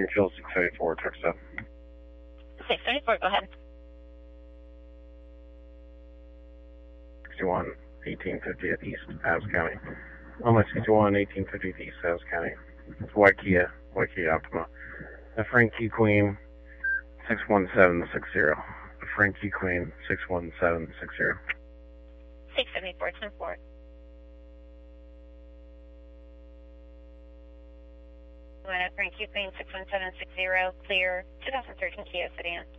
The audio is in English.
Springfield 684, truck stop. 674, go ahead. 61, 1850th East Adams County. Almost 61, 1850th East Adams County. It's White Kia Optima. The Frankie Queen 61760. The Frankie Queen 61760. 674, 10-4. Frankie Queen 61760, clear 2013 Kia sedan.